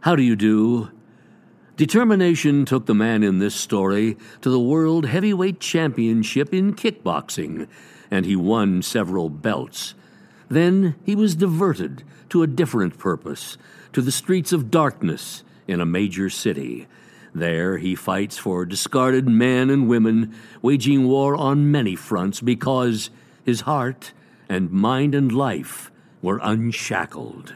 How do you do? Determination took the man in this story to the World Heavyweight Championship in kickboxing, and he won several belts. Then he was diverted to a different purpose, to the streets of darkness in a major city. There he fights for discarded men and women, waging war on many fronts because his heart and mind and life were unshackled.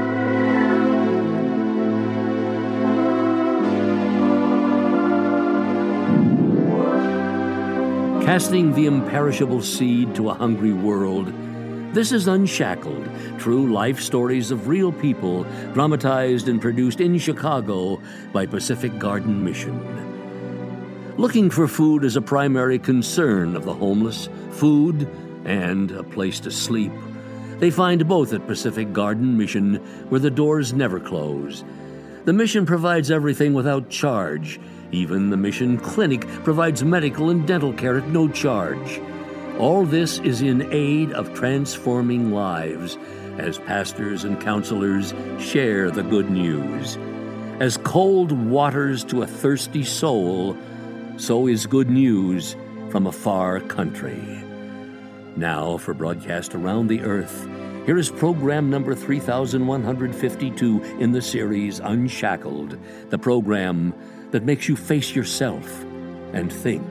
Casting the imperishable seed to a hungry world, this is Unshackled, true life stories of real people, dramatized and produced in Chicago by Pacific Garden Mission. Looking for food is a primary concern of the homeless, food and a place to sleep. They find both at Pacific Garden Mission, where the doors never close. The mission provides everything without charge. Even the mission clinic provides medical and dental care at no charge. All this is in aid of transforming lives as pastors and counselors share the good news. As cold waters to a thirsty soul, so is good news from a far country. Now, for broadcast around the earth, here is program number 3152 in the series Unshackled, the program that makes you face yourself and think.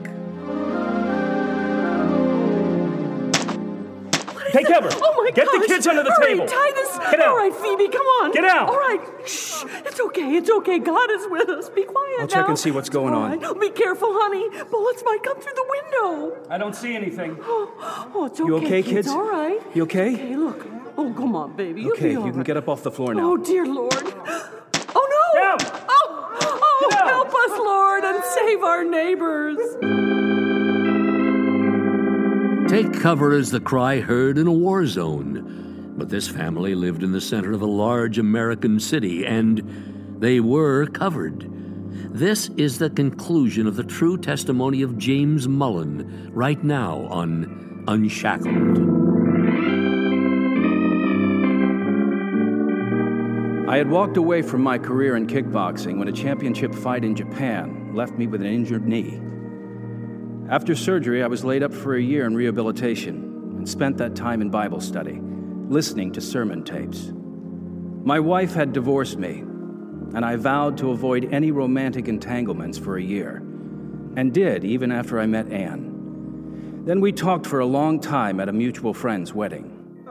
Take cover! Oh my Get gosh. the kids under the Hurry, table! tie this! Get out! All right, Phoebe, come on! Get out! All right, shh! It's okay, God is with us. Be quiet I'll now. check and see what's going on. Right. Be careful, honey. Bullets might come through the window. I don't see anything. Oh, it's okay, You okay, kids? All right. You okay? Okay, look. Oh, come on, baby. You'll Okay, be all you can right. get up off the floor now. Oh, dear Lord. Oh, no! Down! Oh, Get out! help us, Lord, and save our neighbors. Take cover is the cry heard in a war zone. But this family lived in the center of a large American city, and they were covered. This is the conclusion of the true testimony of James Mullen, right now on Unshackled. I had walked away from my career in kickboxing when a championship fight in Japan left me with an injured knee. After surgery, I was laid up for a year in rehabilitation and spent that time in Bible study, listening to sermon tapes. My wife had divorced me, and I vowed to avoid any romantic entanglements for a year, and did even after I met Anne. Then we talked for a long time at a mutual friend's wedding.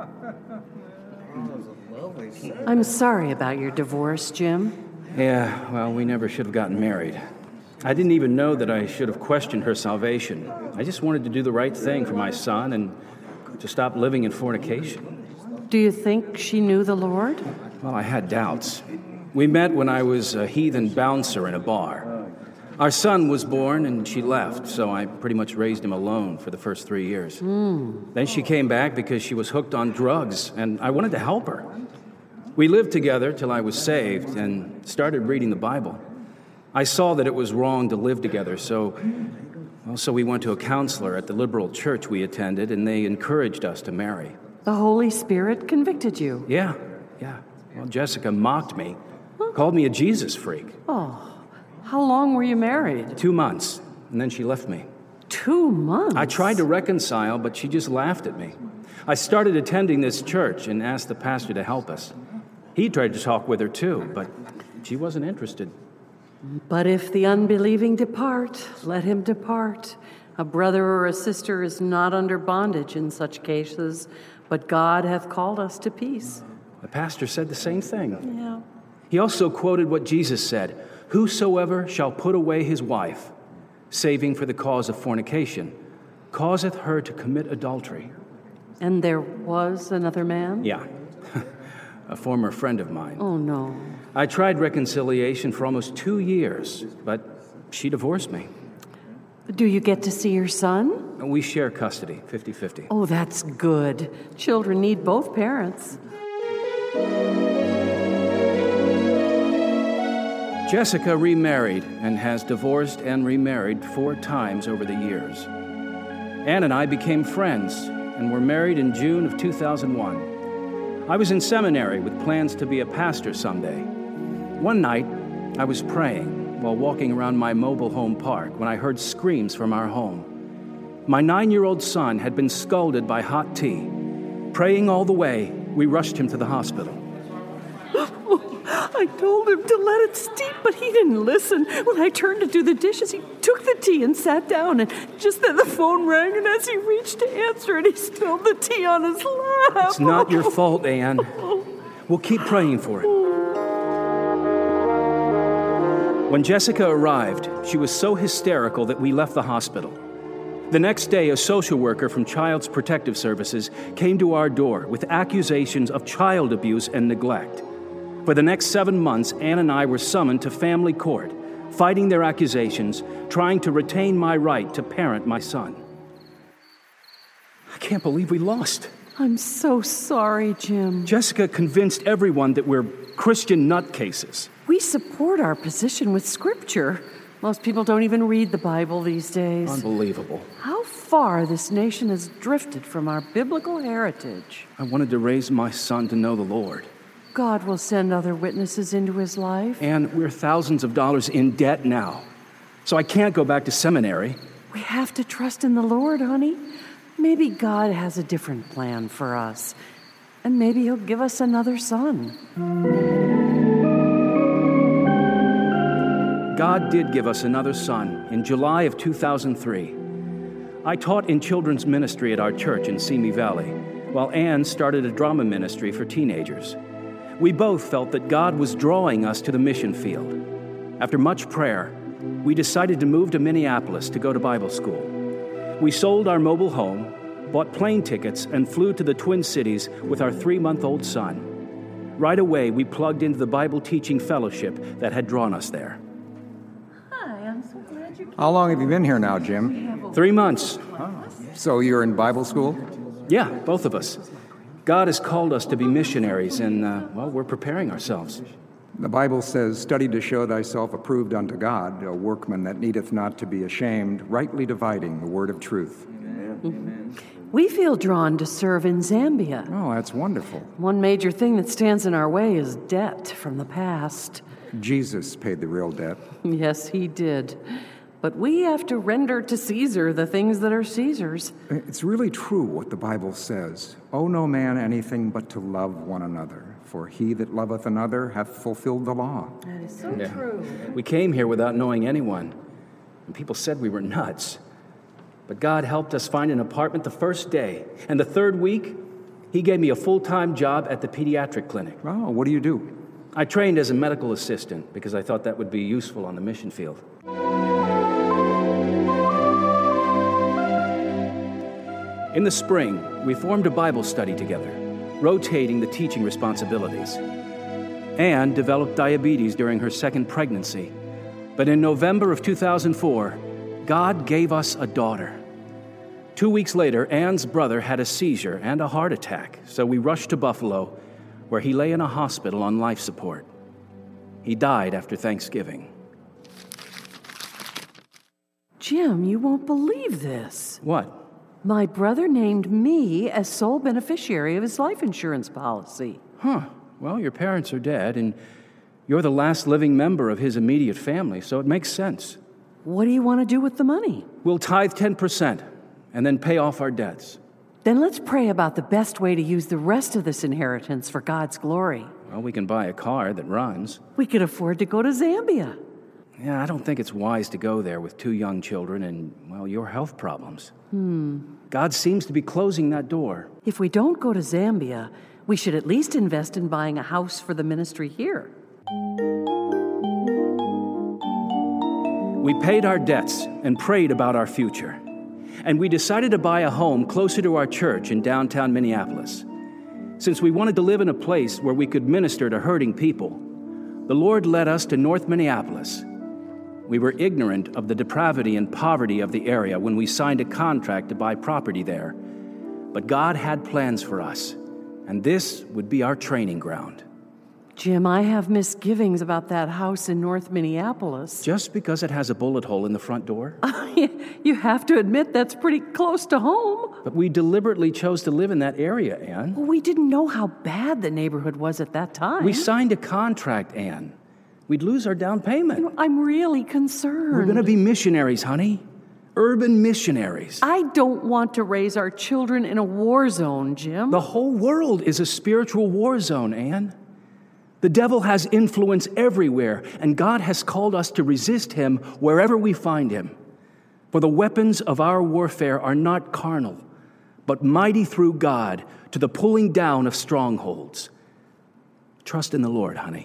I'm sorry about your divorce, Jim. Yeah, well, we never should have gotten married. I didn't even know that I should have questioned her salvation. I just wanted to do the right thing for my son and to stop living in fornication. Do you think she knew the Lord? Well, I had doubts. We met when I was a heathen bouncer in a bar. Our son was born and she left, so I pretty much raised him alone for the first 3 years. Then she came back because she was hooked on drugs, and I wanted to help her. We lived together till I was saved and started reading the Bible. I saw that it was wrong to live together, so we went to a counselor at the liberal church we attended, and they encouraged us to marry. The Holy Spirit convicted you. Yeah. Well, Jessica mocked me, called me a Jesus freak. Oh, how long were you married? 2 months, and then she left me. 2 months? I tried to reconcile, but she just laughed at me. I started attending this church and asked the pastor to help us. He tried to talk with her too, but she wasn't interested. But if the unbelieving depart, let him depart. A brother or a sister is not under bondage in such cases, but God hath called us to peace. The pastor said the same thing. Yeah. He also quoted what Jesus said, "Whosoever shall put away his wife, saving for the cause of fornication, causeth her to commit adultery." And there was another man? Yeah, a former friend of mine. Oh, no. I tried reconciliation for almost 2 years, but she divorced me. Do you get to see your son? We share custody, 50-50. Oh, that's good. Children need both parents. Jessica remarried and has divorced and remarried 4 times over the years. Anne and I became friends and were married in June of 2001. I was in seminary with plans to be a pastor someday. One night, I was praying while walking around my mobile home park when I heard screams from our home. My 9-year-old son had been scalded by hot tea. Praying all the way, we rushed him to the hospital. I told him to let it steep, but he didn't listen. When I turned to do the dishes, he took the tea and sat down, and just then the phone rang, and as he reached to answer it, he spilled the tea on his lap. It's not your fault, Anne. We'll keep praying for it. When Jessica arrived, she was so hysterical that we left the hospital. The next day, a social worker from Child Protective Services came to our door with accusations of child abuse and neglect. For the next 7 months, Anne and I were summoned to family court, fighting their accusations, trying to retain my right to parent my son. I can't believe we lost. I'm so sorry, Jim. Jessica convinced everyone that we're Christian nutcases. We support our position with Scripture. Most people don't even read the Bible these days. Unbelievable. How far this nation has drifted from our biblical heritage. I wanted to raise my son to know the Lord. God will send other witnesses into his life. And we're thousands of dollars in debt now. So I can't go back to seminary. We have to trust in the Lord, honey. Maybe God has a different plan for us. And maybe he'll give us another son. God did give us another son in July of 2003. I taught in children's ministry at our church in Simi Valley, while Anne started a drama ministry for teenagers. We both felt that God was drawing us to the mission field. After much prayer, we decided to move to Minneapolis to go to Bible school. We sold our mobile home, bought plane tickets, and flew to the Twin Cities with our 3-month-old son. Right away, we plugged into the Bible teaching fellowship that had drawn us there. How long have you been here now, Jim? 3 months. So you're in Bible school? Yeah, both of us. God has called us to be missionaries, and, we're preparing ourselves. The Bible says, "Study to show thyself approved unto God, a workman that needeth not to be ashamed, rightly dividing the word of truth." We feel drawn to serve in Zambia. Oh, that's wonderful. One major thing that stands in our way is debt from the past. Jesus paid the real debt. Yes, he did. But we have to render to Caesar the things that are Caesar's. It's really true what the Bible says. "Owe no man anything but to love one another, for he that loveth another hath fulfilled the law." That is so true. We came here without knowing anyone, and people said we were nuts. But God helped us find an apartment the first day, and the third week, he gave me a full-time job at the pediatric clinic. Oh, what do you do? I trained as a medical assistant because I thought that would be useful on the mission field. In the spring, we formed a Bible study together, rotating the teaching responsibilities. Anne developed diabetes during her second pregnancy, but in November of 2004, God gave us a daughter. 2 weeks later, Anne's brother had a seizure and a heart attack, so we rushed to Buffalo, where he lay in a hospital on life support. He died after Thanksgiving. Jim, you won't believe this. What? My brother named me as sole beneficiary of his life insurance policy. Huh. Well, your parents are dead, and you're the last living member of his immediate family, so it makes sense. What do you want to do with the money? We'll tithe 10% and then pay off our debts. Then let's pray about the best way to use the rest of this inheritance for God's glory. Well, we can buy a car that runs. We could afford to go to Zambia. Yeah, I don't think it's wise to go there with 2 young children and, your health problems. God seems to be closing that door. If we don't go to Zambia, we should at least invest in buying a house for the ministry here. We paid our debts and prayed about our future. And we decided to buy a home closer to our church in downtown Minneapolis. Since we wanted to live in a place where we could minister to hurting people, the Lord led us to North Minneapolis. We were ignorant of the depravity and poverty of the area when we signed a contract to buy property there. But God had plans for us, and this would be our training ground. Jim, I have misgivings about that house in North Minneapolis. Just because it has a bullet hole in the front door? You have to admit that's pretty close to home. But we deliberately chose to live in that area, Anne. We didn't know how bad the neighborhood was at that time. We signed a contract, Anne. We'd lose our down payment. I'm really concerned. We're going to be missionaries, honey. Urban missionaries. I don't want to raise our children in a war zone, Jim. The whole world is a spiritual war zone, Anne. The devil has influence everywhere, and God has called us to resist him wherever we find him. For the weapons of our warfare are not carnal, but mighty through God to the pulling down of strongholds. Trust in the Lord, honey.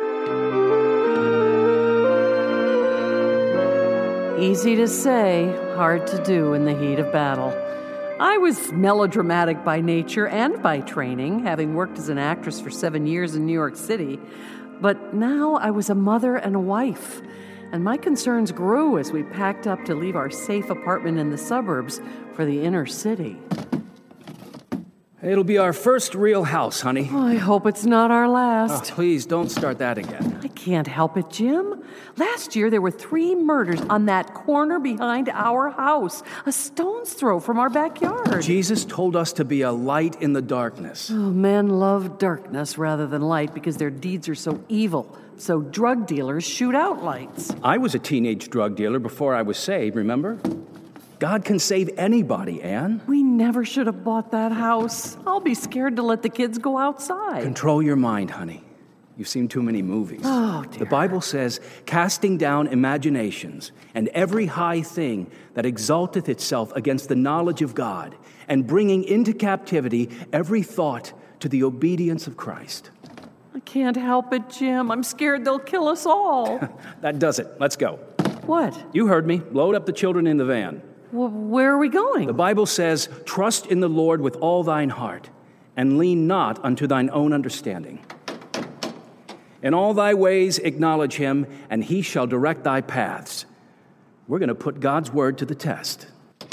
Easy to say, hard to do in the heat of battle. I was melodramatic by nature and by training, having worked as an actress for 7 years in New York City. But now I was a mother and a wife, and my concerns grew as we packed up to leave our safe apartment in the suburbs for the inner city. It'll be our first real house, honey. Oh, I hope it's not our last. Oh, please, don't start that again. I can't help it, Jim. Last year, there were 3 murders on that corner behind our house, a stone's throw from our backyard. Jesus told us to be a light in the darkness. Oh, men love darkness rather than light because their deeds are so evil. So drug dealers shoot out lights. I was a teenage drug dealer before I was saved, remember? God can save anybody, Anne. We never should have bought that house. I'll be scared to let the kids go outside. Control your mind, honey. You've seen too many movies. Oh, dear. The Bible says, casting down imaginations and every high thing that exalteth itself against the knowledge of God, and bringing into captivity every thought to the obedience of Christ. I can't help it, Jim. I'm scared they'll kill us all. That does it. Let's go. What? You heard me. Load up the children in the van. Where are we going? The Bible says, trust in the Lord with all thine heart, and lean not unto thine own understanding. In all thy ways acknowledge him, and he shall direct thy paths. We're going to put God's word to the test.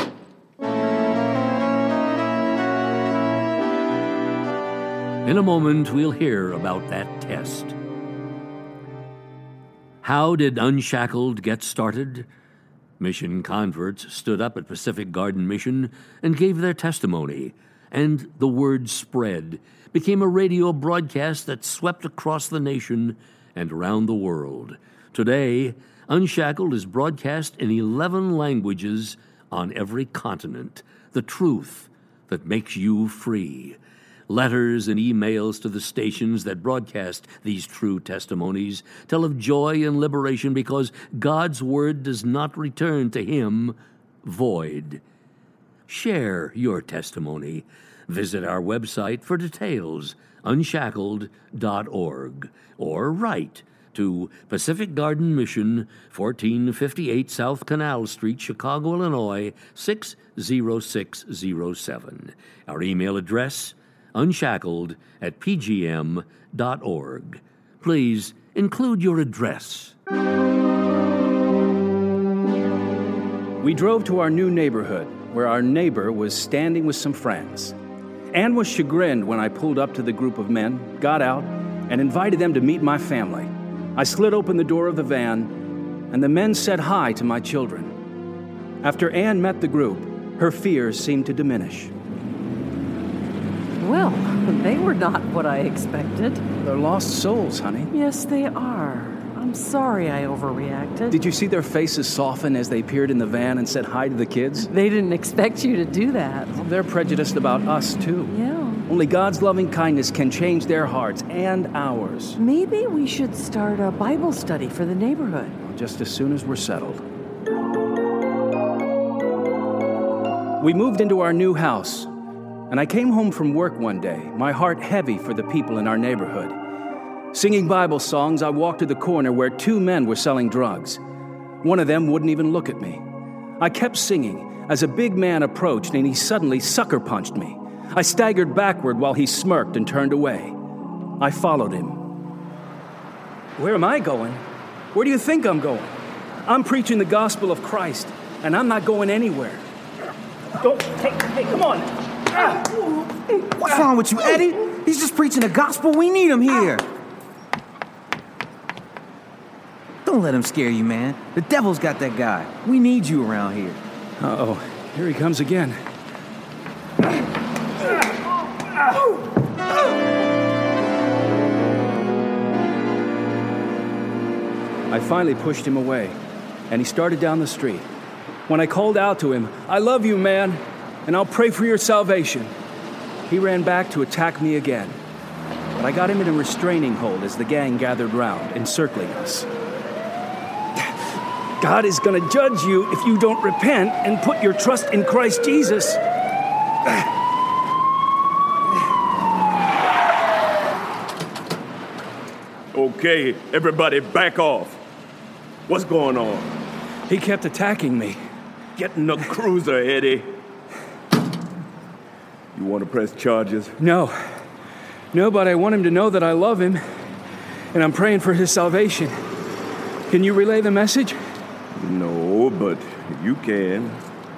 In a moment, we'll hear about that test. How did Unshackled get started? Mission converts stood up at Pacific Garden Mission and gave their testimony, and the word spread, became a radio broadcast that swept across the nation and around the world. Today, Unshackled is broadcast in 11 languages on every continent. The truth that makes you free. Letters and emails to the stations that broadcast these true testimonies tell of joy and liberation because God's word does not return to him void. Share your testimony. Visit our website for details, unshackled.org, or write to Pacific Garden Mission, 1458 South Canal Street, Chicago, Illinois, 60607. Our email address, unshackled@pgm.org. Please include your address. We drove to our new neighborhood, where our neighbor was standing with some friends. Anne was chagrined when I pulled up to the group of men, got out, and invited them to meet my family. I slid open the door of the van, and the men said hi to my children. After Anne met the group, her fears seemed to diminish. Well, they were not what I expected. They're lost souls, honey. Yes, they are. I'm sorry I overreacted. Did you see their faces soften as they peered in the van and said hi to the kids? They didn't expect you to do that. They're prejudiced about us, too. Yeah. Only God's loving kindness can change their hearts and ours. Maybe we should start a Bible study for the neighborhood. Just as soon as we're settled. We moved into our new house, and I came home from work one day, my heart heavy for the people in our neighborhood. Singing Bible songs, I walked to the corner where 2 men were selling drugs. One of them wouldn't even look at me. I kept singing as a big man approached and he suddenly sucker punched me. I staggered backward while he smirked and turned away. I followed him. Where am I going? Where do you think I'm going? I'm preaching the gospel of Christ, and I'm not going anywhere. Hey, come on. What's wrong with you, Eddie? He's just preaching the gospel. We need him here. Don't let him scare you, man. The devil's got that guy. We need you around here. Uh-oh. Here he comes again. I finally pushed him away, and he started down the street. When I called out to him, "I love you, man, and I'll pray for your salvation," he ran back to attack me again. But I got him in a restraining hold as the gang gathered round, encircling us. "God is going to judge you if you don't repent and put your trust in Christ Jesus." Okay, everybody back off. What's going on? He kept attacking me. Get in the cruiser, Eddie. You want to press charges? No, but I want him to know that I love him, and I'm praying for his salvation. Can you relay the message? No, but you can.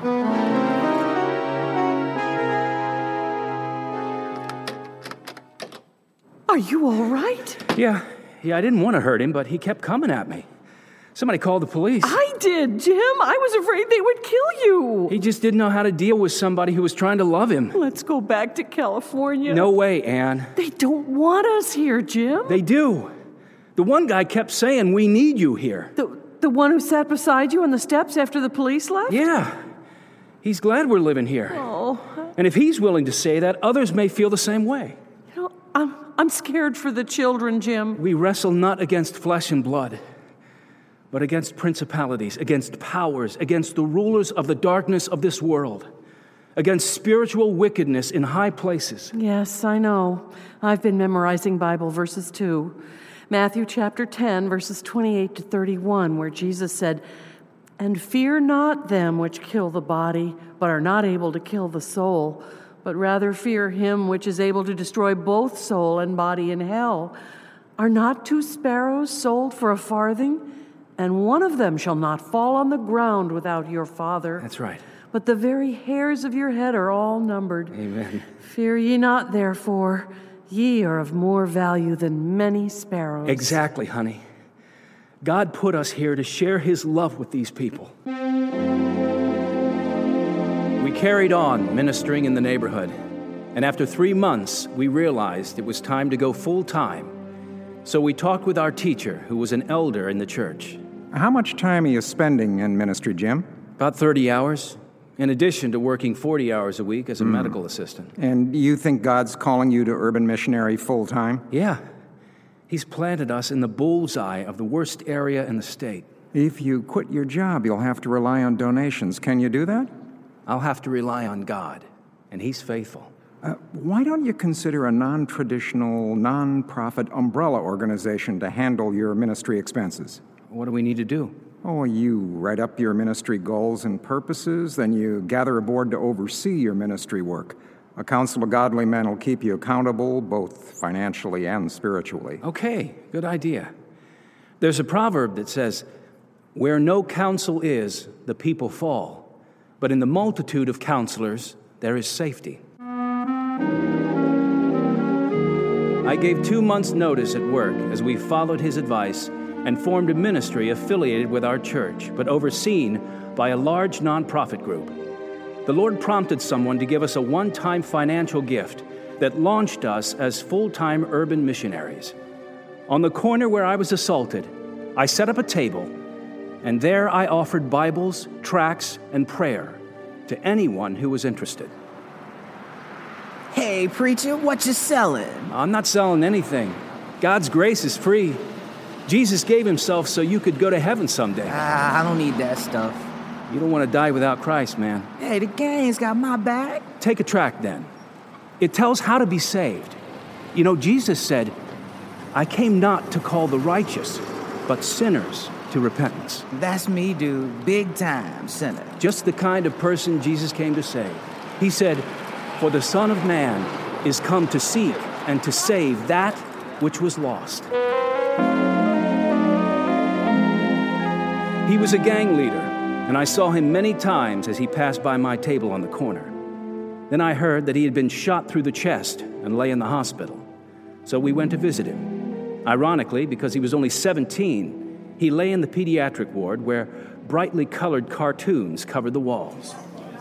Are you all right? Yeah, I didn't want to hurt him, but he kept coming at me. Somebody called the police. I did, Jim. I was afraid they would kill you. He just didn't know how to deal with somebody who was trying to love him. Let's go back to California. No way, Anne. They don't want us here, Jim. They do. The one guy kept saying, "We need you here." The one who sat beside you on the steps after the police left? Yeah. He's glad we're living here. Oh. And if he's willing to say that, others may feel the same way. You know, I'm scared for the children, Jim. We wrestle not against flesh and blood, but against principalities, against powers, against the rulers of the darkness of this world, against spiritual wickedness in high places. Yes, I know. I've been memorizing Bible verses too. Matthew chapter 10, verses 28 to 31, where Jesus said, "And fear not them which kill the body, but are not able to kill the soul, but rather fear him which is able to destroy both soul and body in hell. Are not 2 sparrows sold for a farthing? And one of them shall not fall on the ground without your Father. That's right. But the very hairs of your head are all numbered. Amen. Fear ye not, therefore. Ye are of more value than many sparrows." Exactly, honey. God put us here to share his love with these people. We carried on ministering in the neighborhood, and after 3 months, we realized it was time to go full time. So we talked with our teacher, who was an elder in the church. How much time are you spending in ministry, Jim? About 30 hours, in addition to working 40 hours a week as a medical assistant. And you think God's calling you to urban missionary full-time? Yeah. He's planted us in the bullseye of the worst area in the state. If you quit your job, you'll have to rely on donations. Can you do that? I'll have to rely on God, and he's faithful. Why don't you consider a non-traditional, non-profit umbrella organization to handle your ministry expenses? What do we need to do? Oh, you write up your ministry goals and purposes, then you gather a board to oversee your ministry work. A council of godly men will keep you accountable, both financially and spiritually. Okay, good idea. There's a proverb that says, "Where no counsel is, the people fall. But in the multitude of counselors, there is safety." I gave 2 months' notice at work as we followed his advice and formed a ministry affiliated with our church, but overseen by a large nonprofit group. The Lord prompted someone to give us a one-time financial gift that launched us as full-time urban missionaries. On the corner where I was assaulted, I set up a table, and there I offered Bibles, tracts, and prayer to anyone who was interested. Hey, preacher, what you selling? I'm not selling anything. God's grace is free. Jesus gave himself so you could go to heaven someday. I don't need that stuff. You don't want to die without Christ, man. Hey, the gang's got my back. Take a tract then. It tells how to be saved. You know, Jesus said, "I came not to call the righteous, but sinners to repentance." That's me, dude. Big time sinner. Just the kind of person Jesus came to save. He said, "For the Son of Man is come to seek and to save that which was lost." He was a gang leader, and I saw him many times as he passed by my table on the corner. Then I heard that he had been shot through the chest and lay in the hospital. So we went to visit him. Ironically, because he was only 17, he lay in the pediatric ward where brightly colored cartoons covered the walls.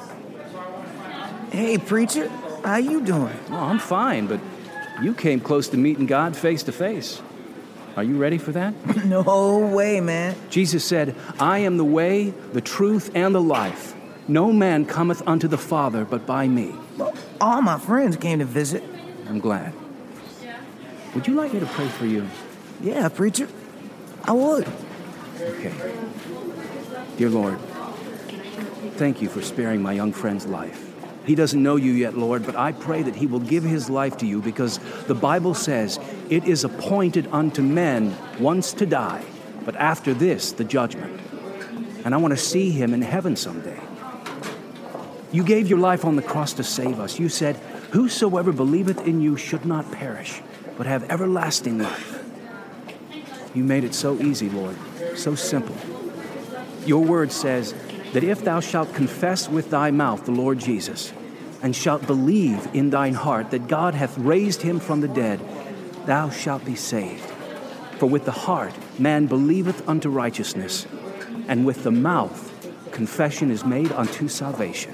Hey, preacher, how you doing? Oh, I'm fine, but you came close to meeting God face to face. Are you ready for that? No way, man. Jesus said, I am the way, the truth, and the life. No man cometh unto the Father but by me. Well, all my friends came to visit. I'm glad. Would you like me to pray for you? Yeah, preacher. I would. Okay. Dear Lord, thank you for sparing my young friend's life. He doesn't know you yet, Lord, but I pray that he will give his life to you because the Bible says it is appointed unto men once to die, but after this, the judgment. And I want to see him in heaven someday. You gave your life on the cross to save us. You said, whosoever believeth in you should not perish, but have everlasting life. You made it so easy, Lord, so simple. Your word says that if thou shalt confess with thy mouth the Lord Jesus, and shalt believe in thine heart that God hath raised him from the dead, thou shalt be saved. For with the heart man believeth unto righteousness, and with the mouth confession is made unto salvation.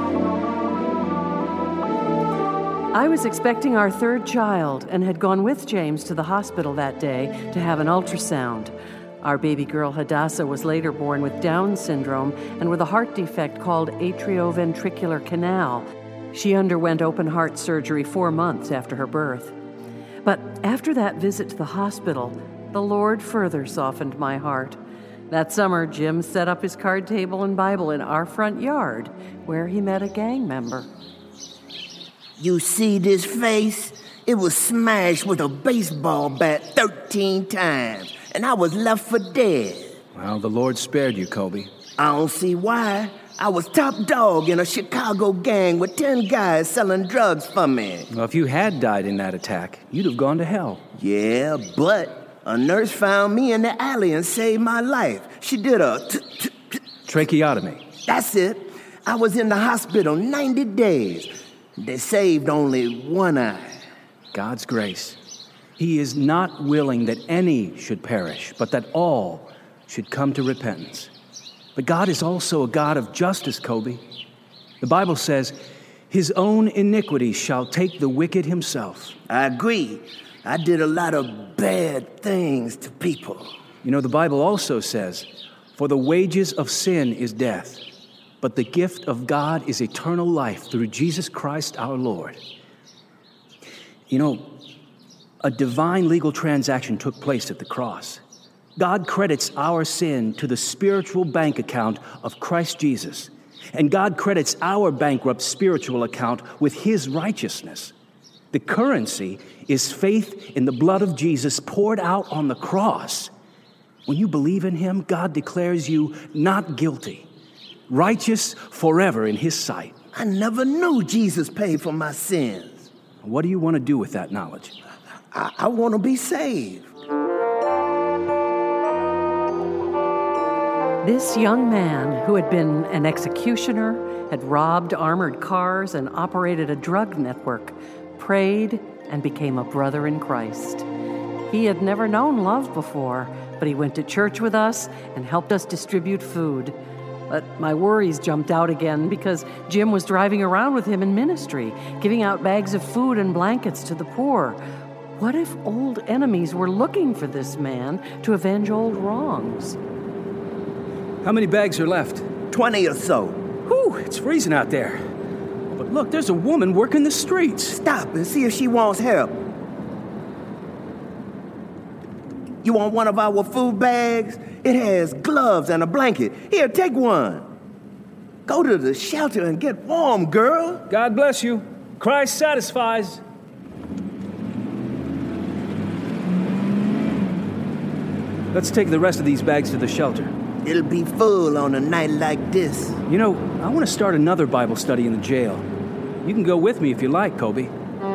I was expecting our third child and had gone with James to the hospital that day to have an ultrasound. Our baby girl Hadassah was later born with Down syndrome and with a heart defect called atrioventricular canal. She underwent open heart surgery 4 months after her birth. But after that visit to the hospital, the Lord further softened my heart. That summer, Jim set up his card table and Bible in our front yard, where he met a gang member. You see this face? It was smashed with a baseball bat 13 times, and I was left for dead. Well, the Lord spared you, Kobe. I don't see why. I was top dog in a Chicago gang with 10 guys selling drugs for me. Well, if you had died in that attack, you'd have gone to hell. Yeah, but a nurse found me in the alley and saved my life. She did a tracheotomy. That's it. I was in the hospital 90 days. They saved only one eye. God's grace. He is not willing that any should perish, but that all should come to repentance. But God is also a God of justice, Kobe. The Bible says, his own iniquity shall take the wicked himself. I agree. I did a lot of bad things to people. You know, the Bible also says, for the wages of sin is death, but the gift of God is eternal life through Jesus Christ our Lord. You know, a divine legal transaction took place at the cross. God credits our sin to the spiritual bank account of Christ Jesus, and God credits our bankrupt spiritual account with his righteousness. The currency is faith in the blood of Jesus poured out on the cross. When you believe in him, God declares you not guilty, righteous forever in his sight. I never knew Jesus paid for my sins. What do you want to do with that knowledge? I want to be saved. This young man, who had been an executioner, had robbed armored cars, and operated a drug network, prayed and became a brother in Christ. He had never known love before, but he went to church with us and helped us distribute food. But my worries jumped out again because Jim was driving around with him in ministry, giving out bags of food and blankets to the poor. What if old enemies were looking for this man to avenge old wrongs? How many bags are left? 20 or so. Whew, it's freezing out there. But look, there's a woman working the streets. Stop and see if she wants help. You want one of our food bags? It has gloves and a blanket. Here, take one. Go to the shelter and get warm, girl. God bless you. Christ satisfies. Let's take the rest of these bags to the shelter. It'll be full on a night like this. You know, I want to start another Bible study in the jail. You can go with me if you like, Kobe.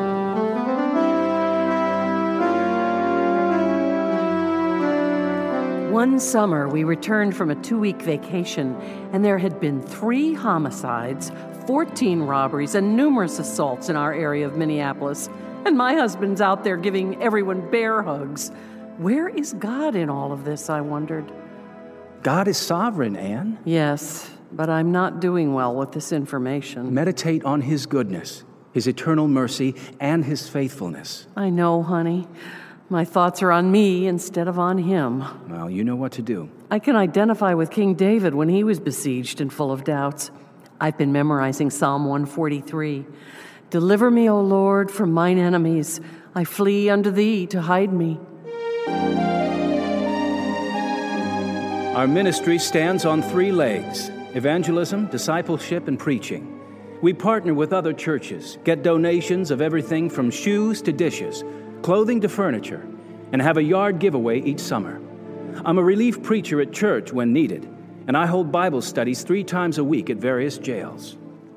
One summer, we returned from a 2-week vacation, and there had been 3 homicides, 14 robberies, and numerous assaults in our area of Minneapolis. And my husband's out there giving everyone bear hugs. Where is God in all of this, I wondered. God is sovereign, Anne. Yes, but I'm not doing well with this information. Meditate on his goodness, his eternal mercy, and his faithfulness. I know, honey. My thoughts are on me instead of on him. Well, you know what to do. I can identify with King David when he was besieged and full of doubts. I've been memorizing Psalm 143. Deliver me, O Lord, from mine enemies. I flee unto thee to hide me. Our ministry stands on 3 legs: evangelism, discipleship, and preaching. We partner with other churches, get donations of everything from shoes to dishes, clothing to furniture, and have a yard giveaway each summer. I'm a relief preacher at church when needed, and I hold Bible studies 3 times a week at various jails.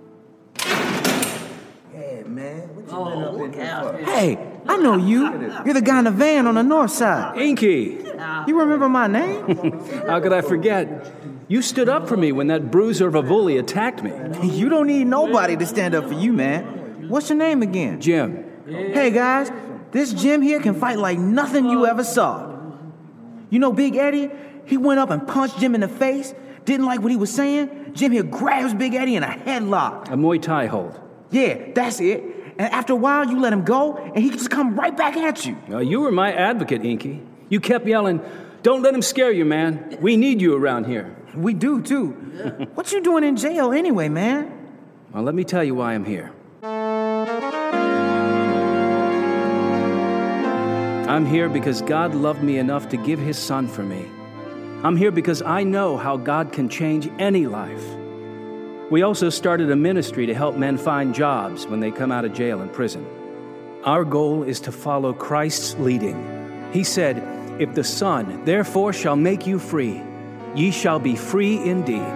Hey, man, what you been up in here for? Hey, I know you. You're the guy in the van on the north side. Inky! You remember my name? How could I forget? You stood up for me when that bruiser of a bully attacked me. You don't need nobody to stand up for you, man. What's your name again? Jim. Hey, guys, this Jim here can fight like nothing you ever saw. You know Big Eddie? He went up and punched Jim in the face. Didn't like what he was saying. Jim here grabs Big Eddie in a headlock. A Muay Thai hold. Yeah, that's it. And after a while, you let him go, and he just come right back at you. You were my advocate, Inky. You kept yelling, "Don't let him scare you, man. We need you around here." We do, too. What you doing in jail anyway, man? Well, let me tell you why I'm here. I'm here because God loved me enough to give his son for me. I'm here because I know how God can change any life. We also started a ministry to help men find jobs when they come out of jail and prison. Our goal is to follow Christ's leading. He said, "If the Son therefore shall make you free, ye shall be free indeed."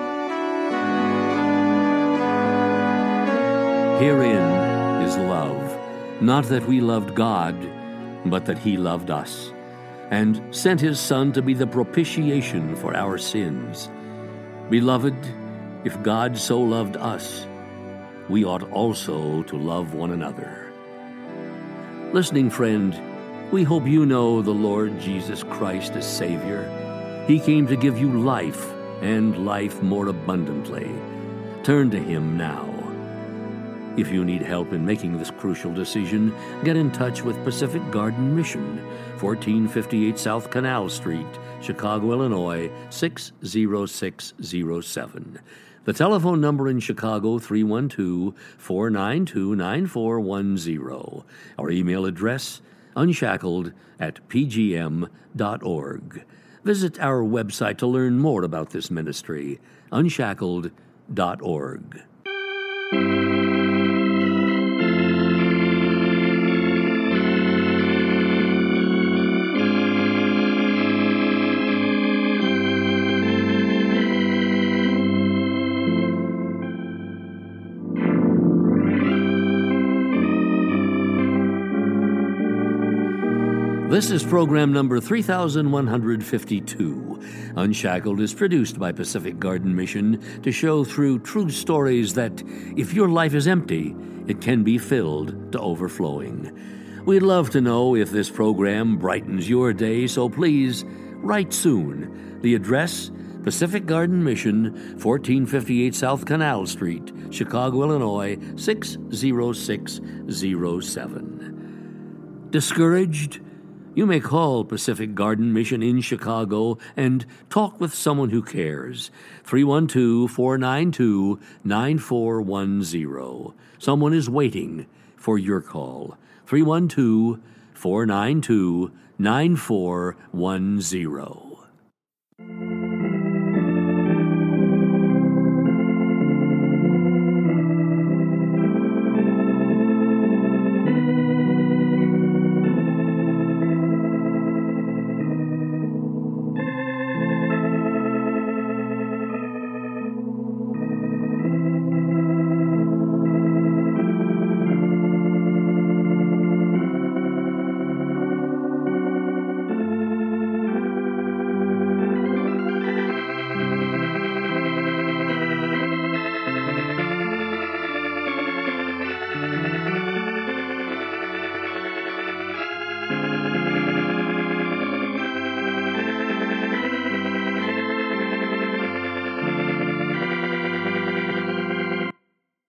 Herein is love, not that we loved God, but that he loved us, and sent his Son to be the propitiation for our sins. Beloved, if God so loved us, we ought also to love one another. Listening friend, we hope you know the Lord Jesus Christ as Savior. He came to give you life, and life more abundantly. Turn to him now. If you need help in making this crucial decision, get in touch with Pacific Garden Mission, 1458 South Canal Street, Chicago, Illinois, 60607. The telephone number in Chicago, 312-492-9410. Our email address, unshackled@pgm.org. Visit our website to learn more about this ministry, unshackled.org. This is program number 3152. Unshackled is produced by Pacific Garden Mission to show through true stories that if your life is empty, it can be filled to overflowing. We'd love to know if this program brightens your day, so please write soon. The address, Pacific Garden Mission, 1458 South Canal Street, Chicago, Illinois, 60607. Discouraged? You may call Pacific Garden Mission in Chicago and talk with someone who cares. 312-492-9410. Someone is waiting for your call. 312-492-9410.